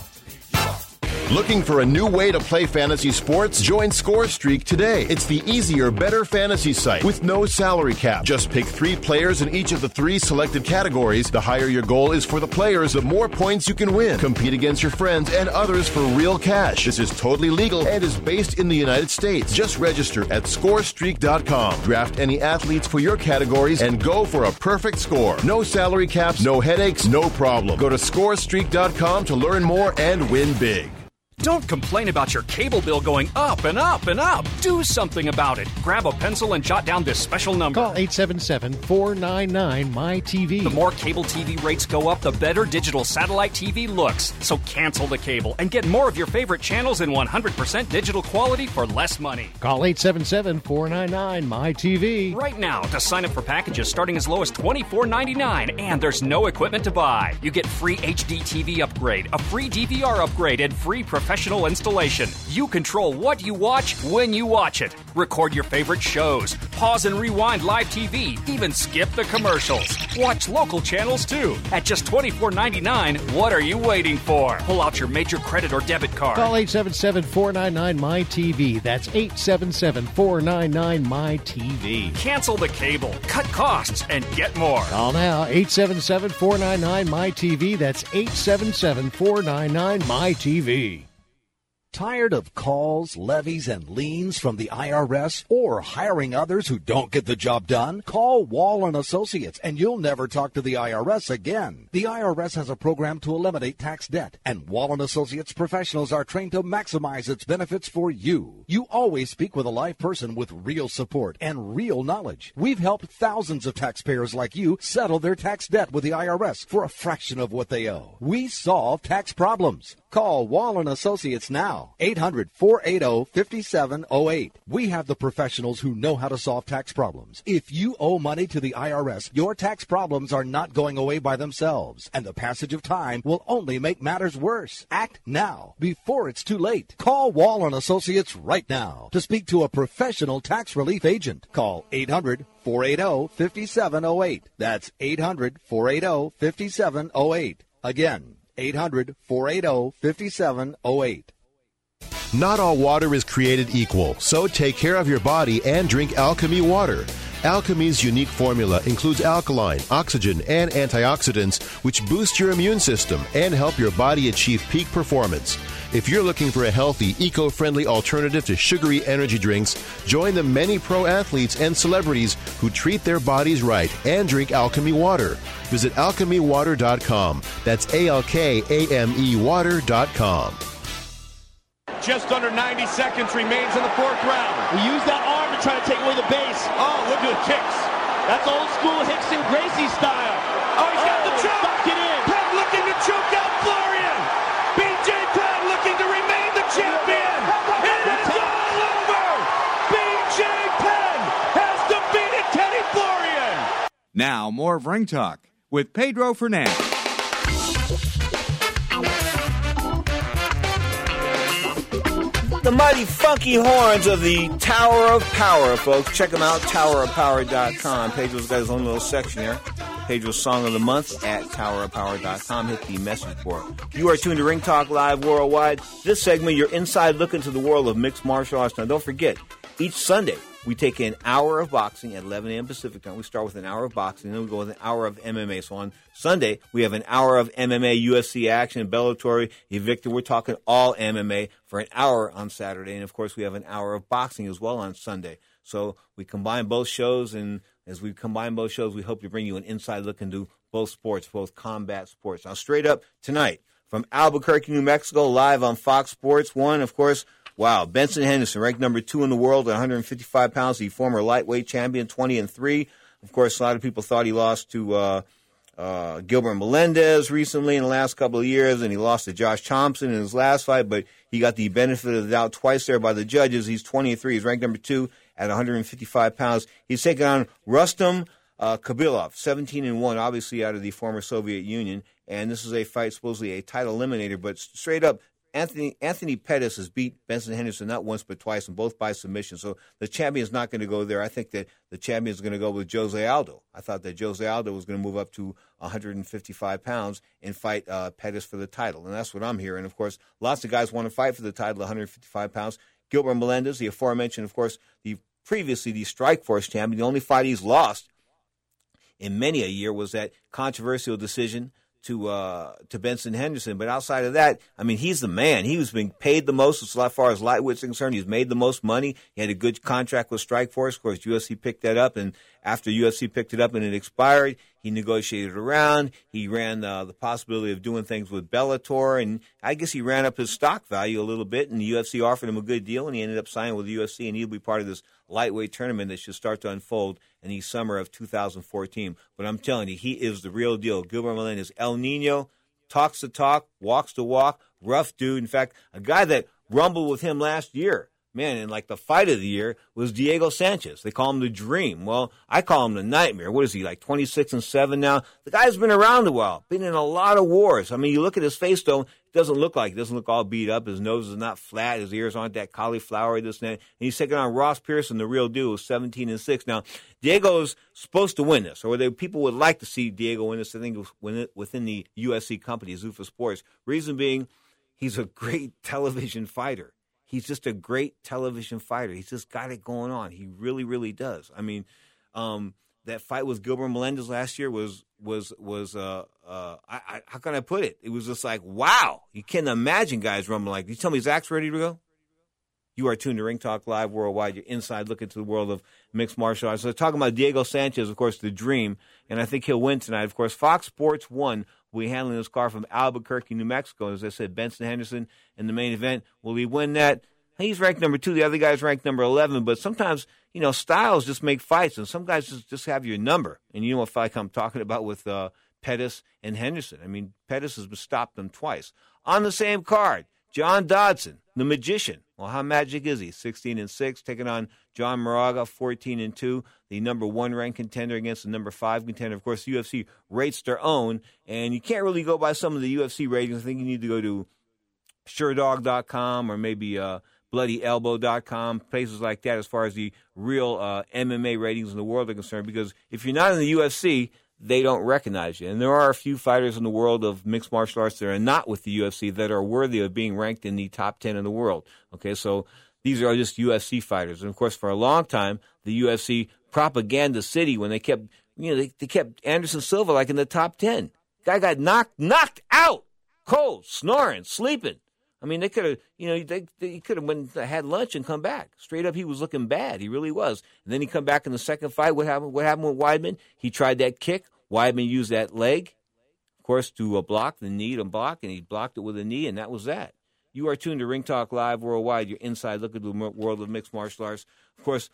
Looking for a new way to play fantasy sports? Join ScoreStreak today. It's the easier, better fantasy site with no salary cap. Just pick three players in each of the three selected categories. The higher your goal is for the players, the more points you can win. Compete against your friends and others for real cash. This is totally legal and is based in the United States. Just register at score streak dot com. Draft any athletes for your categories and go for a perfect score. No salary caps, no headaches, no problem. Go to score streak dot com to learn more and win big. Don't complain about your cable bill going up and up and up. Do something about it. Grab a pencil and jot down this special number. Call eight seven seven, four nine nine, M Y T V. The more cable T V rates go up, the better digital satellite T V looks. So cancel the cable and get more of your favorite channels in one hundred percent digital quality for less money. Call eight seven seven, four nine nine, M Y T V. Right now to sign up for packages starting as low as twenty-four ninety-nine, and there's no equipment to buy. You get free H D T V upgrade, a free D V R upgrade, and free professional installation. You control what you watch when you watch it. Record your favorite shows. Pause and rewind live T V. Even skip the commercials. Watch local channels too. At just twenty-four ninety-nine, what are you waiting for? Pull out your major credit or debit card. Call eight seven seven, four nine nine, M Y T V. That's eight seven seven, four nine nine, M Y T V. Cancel the cable, cut costs, and get more. Call now, eight seven seven, four nine nine, M Y T V. That's eight seven seven, four nine nine, M Y T V. Tired of calls, levies, and liens from the I R S or hiring others who don't get the job done? Call Wall and Associates and you'll never talk to the I R S again. The I R S has a program to eliminate tax debt, and Wall and Associates professionals are trained to maximize its benefits for you. You always speak with a live person with real support and real knowledge. We've helped thousands of taxpayers like you settle their tax debt with the I R S for a fraction of what they owe. We solve tax problems. Call Wall and Associates now, eight hundred, four eight zero, five seven zero eight. We have the professionals who know how to solve tax problems. If you owe money to the I R S, your tax problems are not going away by themselves, and the passage of time will only make matters worse. Act now, before it's too late. Call Wall and Associates right now to speak to a professional tax relief agent. Call eight hundred, four eight zero, five seven zero eight. That's eight hundred, four eight zero, five seven zero eight. Again, eight hundred, four eight zero, five seven zero eight. Not all water is created equal, so take care of your body and drink Alchemy Water. Alchemy's unique formula includes alkaline, oxygen, and antioxidants, which boost your immune system and help your body achieve peak performance. If you're looking for a healthy, eco-friendly alternative to sugary energy drinks, join the many pro athletes and celebrities who treat their bodies right and drink Alchemy Water. Visit alchemy water dot com. That's A L K A M E water dot com. Just under ninety seconds remains in the fourth round. He used that arm to try to take away the base. Oh, look at the kicks. That's old school Hickson Gracie style. Oh, he's got oh, the choke. Locked it in. Penn looking to choke out Florian. B J Penn looking to remain the champion. It is all over. B J Penn has defeated Kenny Florian. Now, more of Ring Talk with Pedro Fernandez. The mighty funky horns of the Tower of Power, folks. Check them out, tower of power dot com. Pedro's got his own little section here. Pedro's Song of the Month at tower of power dot com. Hit the message board. You are tuned to Ring Talk Live Worldwide. This segment, your inside look into the world of mixed martial arts. Now, don't forget, each Sunday, we take an hour of boxing at eleven a.m. Pacific time. We start with an hour of boxing, then we go with an hour of M M A. So on Sunday, we have an hour of M M A, U F C action, Bellator, Invicta. We're talking all M M A for an hour on Saturday. And, of course, we have an hour of boxing as well on Sunday. So we combine both shows, and as we combine both shows, we hope to bring you an inside look into both sports, both combat sports. Now, straight up tonight from Albuquerque, New Mexico, live on Fox Sports one, of course, wow, Benson Henderson, ranked number two in the world at one hundred fifty-five pounds, the former lightweight champion, twenty and three. Of course, a lot of people thought he lost to uh, uh, Gilbert Melendez recently in the last couple of years, and he lost to Josh Thompson in his last fight, but he got the benefit of the doubt twice there by the judges. He's twenty and three. He's ranked number two at one hundred fifty-five pounds. He's taking on Rustam uh, Khabilov, seventeen and one, obviously out of the former Soviet Union, and this is a fight, supposedly a title eliminator, but straight up, Anthony Anthony Pettis has beat Benson Henderson not once but twice, and both by submission. So the champion's not going to go there. I think that the champion's going to go with Jose Aldo. I thought that Jose Aldo was going to move up to one hundred fifty-five pounds and fight uh, Pettis for the title, and that's what I'm hearing. Of course, lots of guys want to fight for the title, one hundred fifty-five pounds. Gilbert Melendez, the aforementioned, of course, the previously the Strikeforce champion. The only fight he's lost in many a year was that controversial decision to uh, to Benson Henderson. But outside of that, I mean, he's the man. He was being paid the most as far as lightweight's concerned. He's made the most money. He had a good contract with Strikeforce. Of course, U F C picked that up, and after U F C picked it up and it expired, he negotiated around. He ran uh, the possibility of doing things with Bellator, and I guess he ran up his stock value a little bit, and the U F C offered him a good deal, and he ended up signing with the U F C, and he'll be part of this lightweight tournament that should start to unfold in the summer of two thousand fourteen. But I'm telling you, he is the real deal. Gilbert Melendez, El Nino, talks the talk, walks the walk, rough dude. In fact, a guy that rumbled with him last year, man, and like the fight of the year was Diego Sanchez. They call him the Dream. Well, I call him the Nightmare. What is he, like twenty-six and seven now? The guy's been around a while, been in a lot of wars. I mean, you look at his face, though, it doesn't look like, it doesn't look all beat up. His nose is not flat. His ears aren't that cauliflower, this and that. And he's taking on Ross Pearson, the real dude, seventeen and six. Now, Diego's supposed to win this, or they, people would like to see Diego win this, I think, within the U F C company, Zuffa Sports. Reason being, he's a great television fighter. He's just a great television fighter. He's just got it going on. He really, really does. I mean, um, that fight with Gilbert Melendez last year was was was uh uh I, I, how can I put it? It was just like, wow. You can't imagine guys rumbling like. You tell me Zach's ready to go? You are tuned to Ring Talk Live Worldwide. Your inside look into the world of mixed martial arts. So talking about Diego Sanchez, of course, the Dream, and I think he'll win tonight. Of course, Fox Sports one will be handling this card from Albuquerque, New Mexico. As I said, Benson Henderson in the main event. Will he win that? He's ranked number two. The other guy's ranked number eleven. But sometimes, you know, styles just make fights, and some guys just, just have your number. And you know what fight I'm talking about with uh, Pettis and Henderson. I mean, Pettis has stopped them twice. On the same card, John Dodson, the Magician. Well, how magic is he? sixteen and six, taking on John Moraga, fourteen and two, the number one ranked contender against the number five contender. Of course, the U F C rates their own, and you can't really go by some of the U F C ratings. I think you need to go to Sherdog dot com or maybe uh, Bloody Elbow dot com, places like that as far as the real uh, M M A ratings in the world are concerned, because if you're not in the U F C, they don't recognize you. And there are a few fighters in the world of mixed martial arts that are not with the U F C that are worthy of being ranked in the top ten in the world. Okay, so these are just U F C fighters. And, of course, for a long time, the U F C propaganda city, when they kept, you know, they, they kept Anderson Silva like in the top ten. Guy got knocked, knocked out, cold, snoring, sleeping. I mean, they could have, you know, they, they could have went had lunch and come back. Straight up, he was looking bad. He really was. And then he come back in the second fight. What happened? What happened with Weidman? He tried that kick. Weidman used that leg, of course, to uh, block the knee to block, and he blocked it with a knee, and that was that. You are tuned to Ring Talk Live Worldwide, your inside look at the world of mixed martial arts. Of course,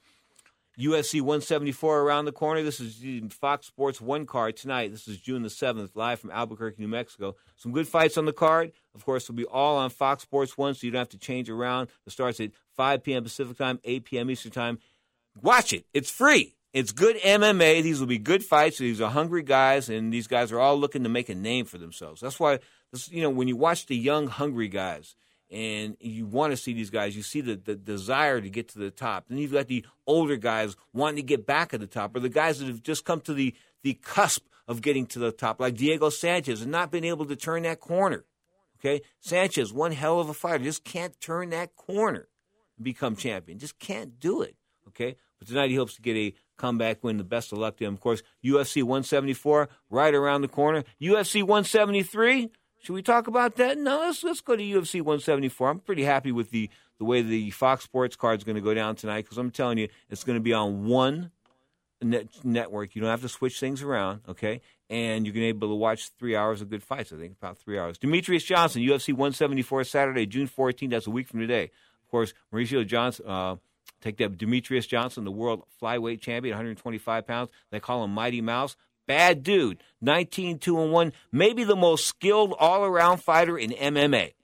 U F C one seventy-four around the corner. This is Fox Sports one card tonight. This is June the seventh, live from Albuquerque, New Mexico. Some good fights on the card. Of course, it'll be all on Fox Sports one, so you don't have to change around. It starts at five p.m. Pacific time, eight p.m. Eastern time. Watch it. It's free. It's good M M A. These will be good fights. These are hungry guys, and these guys are all looking to make a name for themselves. That's why, this, you know, when you watch the young, hungry guys, and you want to see these guys, you see the, the desire to get to the top. Then you've got the older guys wanting to get back at the top, or the guys that have just come to the, the cusp of getting to the top, like Diego Sanchez, and not been able to turn that corner. Okay? Sanchez, one hell of a fighter, just can't turn that corner and become champion. Just can't do it. Okay? But tonight he hopes to get a comeback win. The best of luck to him. Of course, U F C one seventy-four right around the corner. U F C one seventy-three, should we talk about that? No, let's let's go to U F C one seventy-four. I'm pretty happy with the, the way the Fox Sports card is going to go down tonight because I'm telling you, it's going to be on one net, network. You don't have to switch things around, okay? And you're going to be able to watch three hours of good fights, I think, about three hours. Demetrius Johnson, U F C one seventy-four, Saturday, June fourteenth. That's a week from today. Of course, Mauricio Johnson, uh, take that Demetrius Johnson, the world flyweight champion, one twenty-five pounds. They call him Mighty Mouse. Bad dude, nineteen two and one, maybe the most skilled all-around fighter in M M A.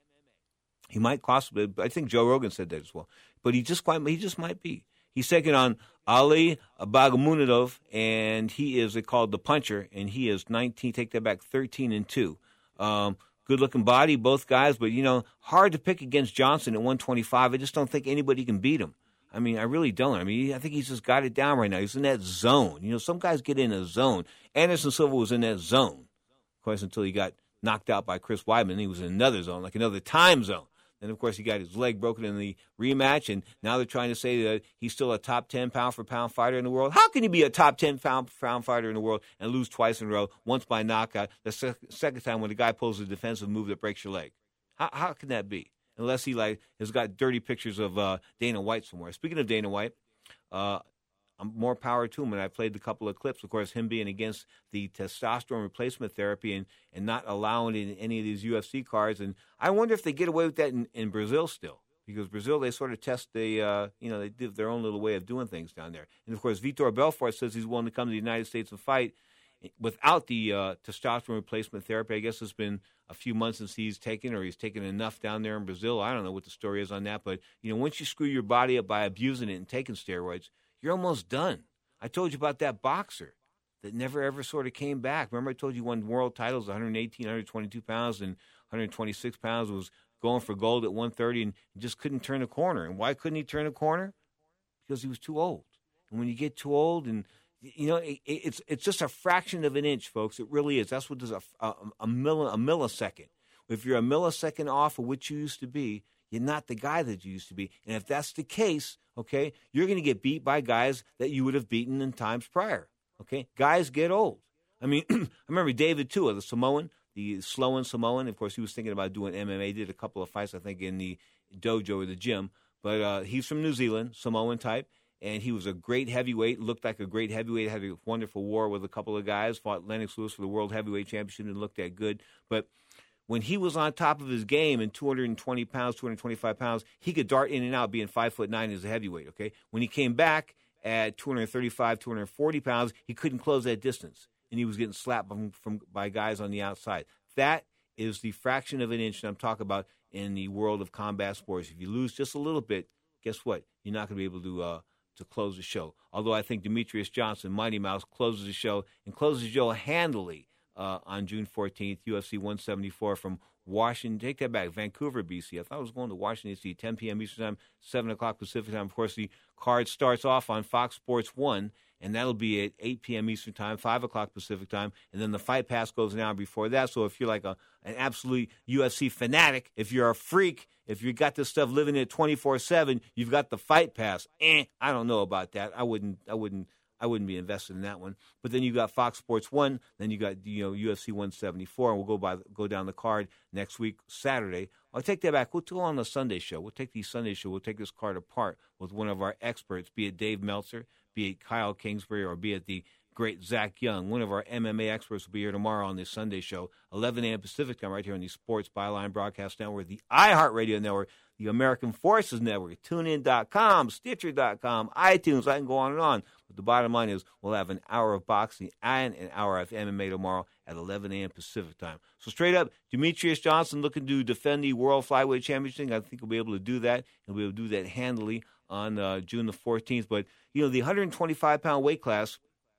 He might cost, I think Joe Rogan said that as well. But he just quite, he just might be. He's second on Ali Bagamunadov, and he is called the Puncher, and he is nineteen. Take that back, thirteen and two. Um, good-looking body, both guys, but you know, hard to pick against Johnson at one twenty-five. I just don't think anybody can beat him. I mean, I really don't. I mean, I think he's just got it down right now. He's in that zone. You know, some guys get in a zone. Anderson Silva was in that zone, of course, until he got knocked out by Chris Weidman. He was in another zone, like another time zone. Then, of course, he got his leg broken in the rematch, and now they're trying to say that he's still a top ten pound-for-pound fighter in the world. How can he be a top ten pound-for-pound fighter in the world and lose twice in a row, once by knockout, the sec- second time when the guy pulls a defensive move that breaks your leg? How, how can that be? Unless he like has got dirty pictures of uh, Dana White somewhere. Speaking of Dana White, uh, I'm more power to him, and I played a couple of clips. Of course, him being against the testosterone replacement therapy and, and not allowing it in any of these U F C cards. And I wonder if they get away with that in, in Brazil still, because Brazil, they sort of test the, uh, you know, they do their own little way of doing things down there. And, of course, Vitor Belfort says he's willing to come to the United States and fight without the uh, testosterone replacement therapy. I guess it's been a few months since he's taken, or he's taken enough down there in Brazil. I don't know what the story is on that, but you know, once you screw your body up by abusing it and taking steroids, you're almost done. I told you about that boxer that never ever sort of came back. Remember I told you he won world titles, one eighteen, one twenty-two pounds, and one twenty-six pounds, was going for gold at one thirty and just couldn't turn a corner. And why couldn't he turn a corner? Because he was too old. And when you get too old, and you know, it, it's it's just a fraction of an inch, folks. It really is. That's what does a, a, a, milli, a millisecond. If you're a millisecond off of what you used to be, you're not the guy that you used to be. And if that's the case, okay, you're going to get beat by guys that you would have beaten in times prior. Okay, guys get old. I mean, I remember David Tua, the Samoan, the Sloan Samoan. Of course, he was thinking about doing M M A. Did a couple of fights, I think, in the dojo or the gym. But uh, he's from New Zealand, Samoan type. And he was a great heavyweight, looked like a great heavyweight, had a wonderful war with a couple of guys, fought Lennox Lewis for the World Heavyweight Championship and looked that good. But when he was on top of his game in two hundred twenty pounds, two hundred twenty-five pounds, he could dart in and out being five foot nine as a heavyweight, okay? When he came back at two hundred thirty-five, two hundred forty pounds, he couldn't close that distance, and he was getting slapped from, from by guys on the outside. That is the fraction of an inch that I'm talking about in the world of combat sports. If you lose just a little bit, guess what? You're not going to be able to uh, to close the show. Although I think Demetrius Johnson, Mighty Mouse, closes the show and closes the show handily uh, on June fourteenth, U F C one seventy-four from Washington. Take that back, Vancouver, B C. I thought I was going to Washington, D C, ten p.m. Eastern Time, seven o'clock Pacific Time. Of course, the card starts off on Fox Sports one, and that'll be at eight p.m. Eastern Time, five o'clock Pacific Time, and then the Fight Pass goes down before that. So if you're like a, an absolute U F C fanatic, if you're a freak, if you got this stuff living it twenty-four seven, you've got the Fight Pass. Eh, I don't know about that. I wouldn't, I wouldn't, I wouldn't be invested in that one. But then you got Fox Sports one, then you got you know U F C one seventy-four, and we'll go by go down the card next week, Saturday. I'll take that back. We'll go on the Sunday show. We'll take the Sunday show. We'll take this card apart with one of our experts, be it Dave Meltzer, be it Kyle Kingsbury, or be it the great Zach Young. One of our M M A experts will be here tomorrow on this Sunday show, eleven a.m. Pacific Time, right here on the Sports Byline Broadcast Network, the iHeartRadio Network, the American Forces Network, TuneIn dot com, Stitcher dot com, iTunes. I can go on and on. But the bottom line is we'll have an hour of boxing and an hour of M M A tomorrow at eleven a.m. Pacific Time. So straight up, Demetrius Johnson looking to defend the World Flyweight Championship. I think he'll be able to do that. He'll be able to do that handily on uh, June the fourteenth. But, you know, the one twenty-five pound weight class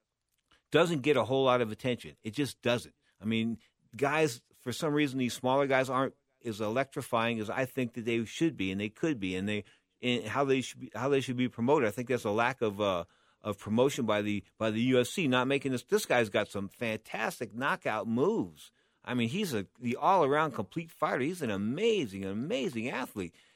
doesn't get a whole lot of attention. It just doesn't. I mean, guys, for some reason, these smaller guys aren't as electrifying as I think that they should be, and they could be, and they and how they should be, how they should be promoted. I think there's a lack of uh, of promotion by the by the U F C, not making this. This guy's got some fantastic knockout moves. I mean, he's a the all around complete fighter. He's an amazing, amazing athlete.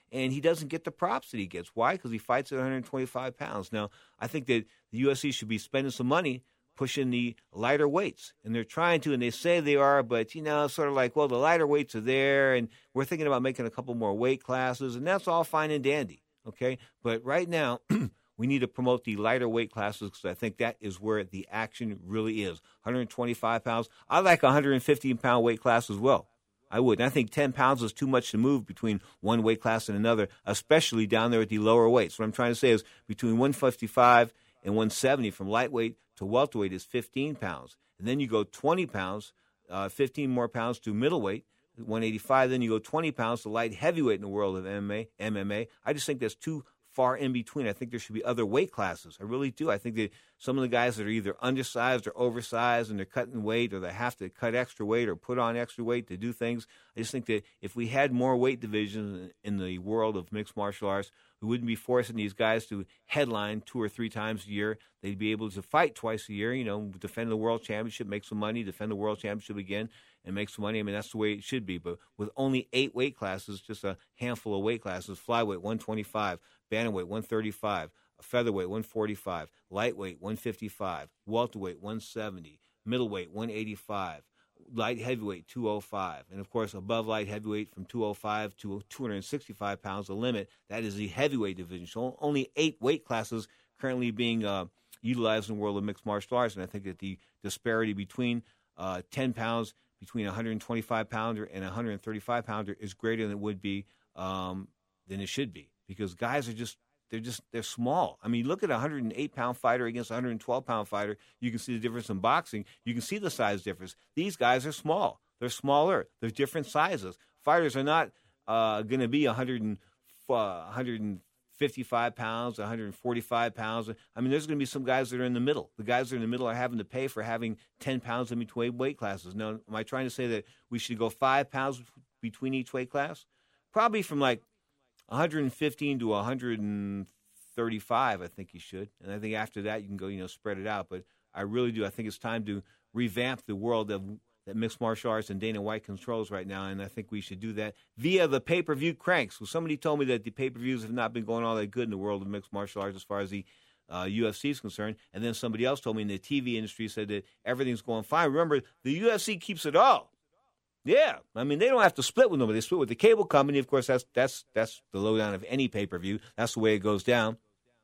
and he doesn't get the props that he gets. Why? Because he fights at one hundred twenty-five pounds. Now, I think that the U F C should be spending some money pushing the lighter weights, and they're trying to, and they say they are, but, you know, sort of like, well, the lighter weights are there, and we're thinking about making a couple more weight classes, and that's all fine and dandy, okay? But right now, we need to promote the lighter weight classes because I think that is where the action really is. one hundred twenty-five pounds. I like a one hundred fifteen pound weight class as well. I would. And I think ten pounds is too much to move between one weight class and another, especially down there at the lower weights. What I'm trying to say is between one fifty-five and one seventy from lightweight to welterweight is fifteen pounds. And then you go twenty pounds, uh, fifteen more pounds to middleweight, one eighty-five. Then you go twenty pounds to light heavyweight in the world of M M A. I just think that's too far in between. I think there should be other weight classes. I really do. I think that some of the guys that are either undersized or oversized and they're cutting weight or they have to cut extra weight or put on extra weight to do things, I just think that if we had more weight divisions in the world of mixed martial arts, we wouldn't be forcing these guys to headline two or three times a year. They'd be able to fight twice a year, you know, defend the world championship, make some money, defend the world championship again, and make some money. I mean, that's the way it should be. But with only eight weight classes, just a handful of weight classes, flyweight one twenty-five, bantamweight one thirty-five, featherweight one forty-five, lightweight one fifty-five, welterweight one seventy, middleweight one eighty-five, light heavyweight two oh five, and of course above light heavyweight from two oh five to two hundred sixty-five pounds, the limit. That is the heavyweight division. So only eight weight classes currently being uh, utilized in the world of mixed martial arts, and I think that the disparity between uh, ten pounds between a one hundred twenty-five pounder and a one hundred thirty-five pounder is greater than it would be um, than it should be, because guys are just they're just they're small. I mean, look at a one hundred eight pound fighter against a one hundred twelve pound fighter. You can see the difference in boxing. You can see the size difference. These guys are small. They're smaller. They're different sizes. Fighters are not uh, going to be one hundred, uh, one hundred fifty-five pounds, one hundred forty-five pounds. I mean, there's going to be some guys that are in the middle. The guys that are in the middle are having to pay for having ten pounds in between weight classes. Now, am I trying to say that we should go five pounds between each weight class? Probably from like one hundred fifteen to one hundred thirty-five, I think you should. And I think after that, you can go, you know, spread it out. But I really do. I think it's time to revamp the world of that mixed martial arts and Dana White controls right now, and I think we should do that via the pay-per-view cranks. Well, somebody told me that the pay-per-views have not been going all that good in the world of mixed martial arts as far as the uh, U F C is concerned, and then somebody else told me in the T V industry said that everything's going fine. Remember, the U F C keeps it all. Yeah, I mean, they don't have to split with nobody. They split with the cable company. Of course, that's that's that's the lowdown of any pay-per-view. That's the way it goes down.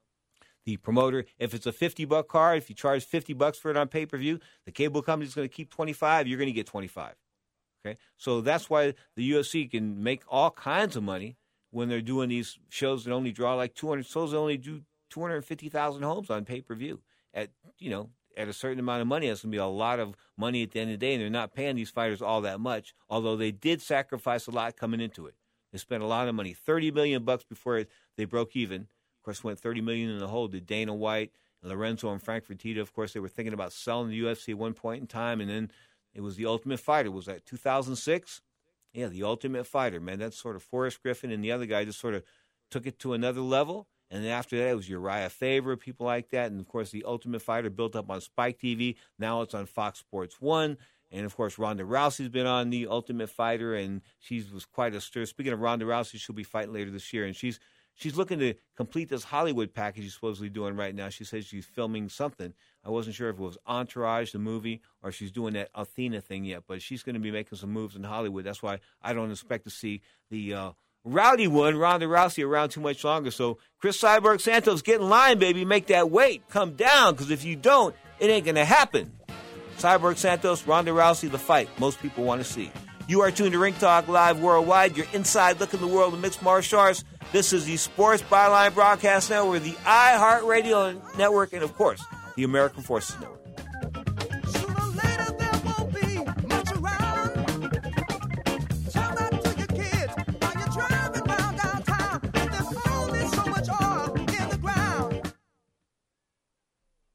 The promoter, if it's a fifty buck card, if you charge fifty bucks for it on pay-per-view, the cable company is going to keep twenty-five. You're going to get twenty-five. Okay, so that's why the U F C can make all kinds of money when they're doing these shows that only draw like two hundred. Shows that only do two hundred fifty thousand homes on pay-per-view. At you know, at a certain amount of money, that's going to be a lot of money at the end of the day, and they're not paying these fighters all that much. Although they did sacrifice a lot coming into it. They spent a lot of money, thirty million bucks before they broke even. Of course, went thirty million dollars in the hole to Dana White, Lorenzo, and Frank Fertitta. Of course, they were thinking about selling the U F C at one point in time, and then it was the Ultimate Fighter. Was that two thousand six? Yeah, the Ultimate Fighter, man. That's sort of Forrest Griffin, and the other guy just sort of took it to another level. And then after that, it was Uriah Faber, people like that. And, of course, the Ultimate Fighter built up on Spike T V. Now it's on Fox Sports one. And, of course, Ronda Rousey's been on the Ultimate Fighter, and she was quite a stir. Speaking of Ronda Rousey, she'll be fighting later this year, and she's She's looking to complete this Hollywood package she's supposedly doing right now. She says she's filming something. I wasn't sure if it was Entourage, the movie, or she's doing that Athena thing yet. But she's going to be making some moves in Hollywood. That's why I don't expect to see the uh, rowdy one, Ronda Rousey, around too much longer. So Chris Cyborg Santos, get in line, baby. Make that weight come down, because if you don't, it ain't going to happen. Cyborg Santos, Ronda Rousey, the fight most people want to see. You are tuned to Ring Talk Live Worldwide. Your inside look in the world of mixed martial arts. This is the Sports Byline Broadcast Network, the iHeartRadio Network, and, of course, the American Forces Network.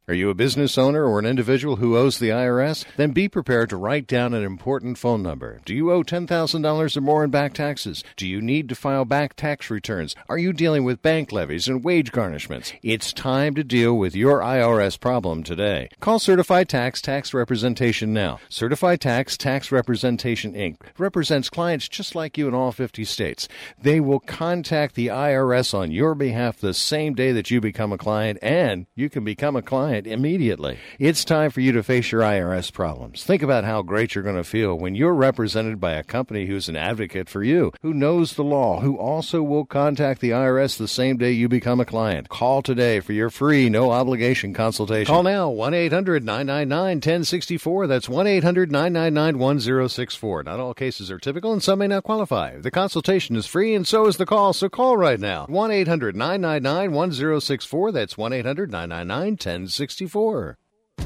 Are you a business owner or an individual who owes the I R S? Then be prepared to write down an important phone number. Do you owe ten thousand dollars or more in back taxes? Do you need to file back tax returns? Are you dealing with bank levies and wage garnishments? It's time to deal with your I R S problem today. Call Certified Tax Tax Representation now. Certified Tax Tax Representation, Incorporated represents clients just like you in all fifty states. They will contact the I R S on your behalf the same day that you become a client, and you can become a client immediately. It's time for you to face your I R S problems. Think about how great you're going to feel when you're represented by a company who's an advocate for you, who knows the law, who also will contact the I R S the same day you become a client. Call today for your free, no-obligation consultation. Call now, one eight hundred nine nine nine one zero six four. That's one eight hundred nine nine nine one zero six four. Not all cases are typical, and some may not qualify. The consultation is free, and so is the call, so call right now. one eight hundred nine nine nine one zero six four. That's one eight hundred nine nine nine one zero six four.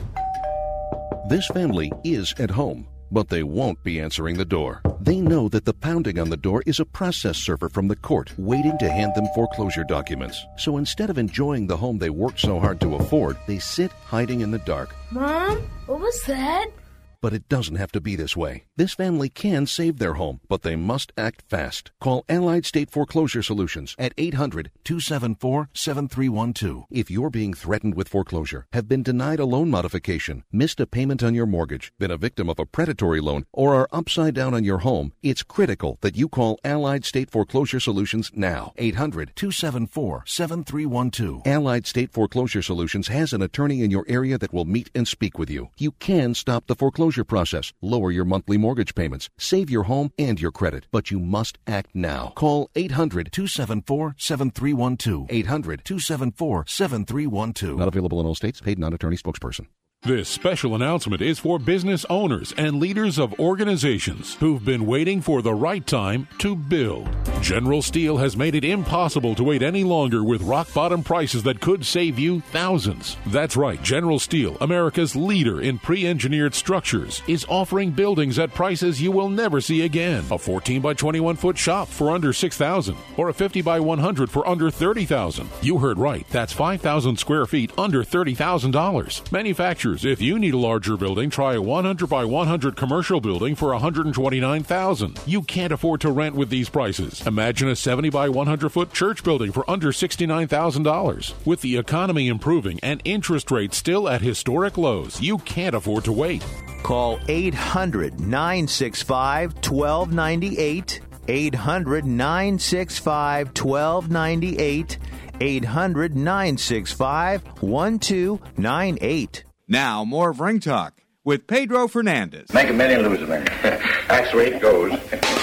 This family is at home, but they won't be answering the door. They know that the pounding on the door is a process server from the court waiting to hand them foreclosure documents. So instead of enjoying the home they worked so hard to afford, they sit hiding in the dark. Mom, what was that? But it doesn't have to be this way. This family can save their home, but they must act fast. Call Allied State Foreclosure Solutions at eight hundred two seven four seven three one two. If you're being threatened with foreclosure, have been denied a loan modification, missed a payment on your mortgage, been a victim of a predatory loan, or are upside down on your home, it's critical that you call Allied State Foreclosure Solutions now. eight hundred two seven four seven three one two. Allied State Foreclosure Solutions has an attorney in your area that will meet and speak with you. You can stop the foreclosure process, lower your monthly mortgage payments, save your home and your credit, but you must act now. Call eight hundred two seven four seven three one two. eight hundred two seven four seven three one two. Not available in all states. Paid non-attorney spokesperson. This special announcement is for business owners and leaders of organizations who've been waiting for the right time to build. General Steel has made it impossible to wait any longer with rock-bottom prices that could save you thousands. That's right, General Steel, America's leader in pre-engineered structures, is offering buildings at prices you will never see again. A fourteen by twenty-one foot shop for under six thousand dollars or a fifty by one hundred for under thirty thousand dollars. You heard right, that's five thousand square feet under thirty thousand dollars. Manufacturers, if you need a larger building, try a one hundred by one hundred commercial building for one hundred twenty-nine thousand dollars. You can't afford to rent with these prices. Imagine a seventy by one hundred foot church building for under sixty-nine thousand dollars. With the economy improving and interest rates still at historic lows, you can't afford to wait. Call eight hundred nine six five one two nine eight. eight hundred nine six five one two nine eight. eight hundred nine six five one two nine eight. Now, more of Ring Talk with Pedro Fernandez. Make a million, lose a million. That's the way it goes.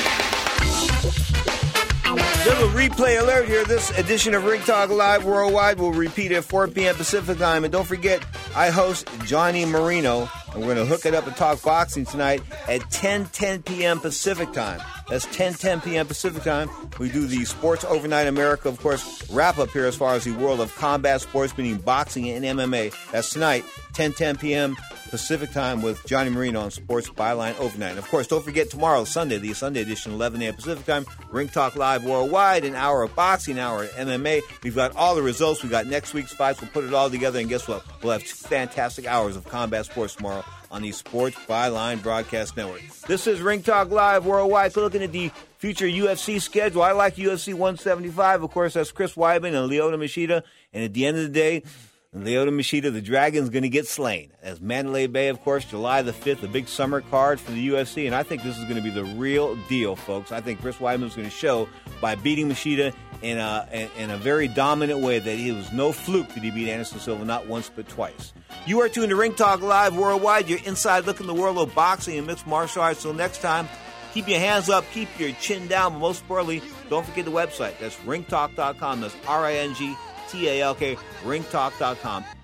Little replay alert here. This edition of Ring Talk Live Worldwide will repeat at four p.m. Pacific Time. And don't forget, I host Johnny Marino, and we're going to hook it up and talk boxing tonight at ten ten p.m. Pacific Time. That's ten ten p.m. Pacific Time. We do the Sports Overnight America, of course, wrap-up here as far as the world of combat sports, meaning boxing and M M A. That's tonight, ten ten p.m. Pacific Time with Johnny Marino on Sports Byline Overnight. And, of course, don't forget tomorrow, Sunday, the Sunday edition, eleven a.m. Pacific Time, Ring Talk Live Worldwide, an hour of boxing, an hour of M M A. We've got all the results. We've got next week's fights. We'll put it all together, and guess what? We'll have two fantastic hours of combat sports tomorrow on the Sports Byline Broadcast Network. This is Ring Talk Live Worldwide. So looking at the future U F C schedule, I like U F C one seventy-five. Of course, that's Chris Weidman and Lyoto Machida. And at the end of the day, Lyoto Machida, the Dragon's going to get slain. As Mandalay Bay, of course, July the fifth, the big summer card for the U F C. And I think this is going to be the real deal, folks. I think Chris Weidman's going to show by beating Machida in a, in a very dominant way that it was no fluke that he beat Anderson Silva, not once but twice. You are tuned to Ring Talk Live Worldwide, your inside look in the world of boxing and mixed martial arts. Till next time, keep your hands up, keep your chin down, but most importantly, don't forget the website. That's ring talk dot com. That's R I N G T A L K, ring talk dot com.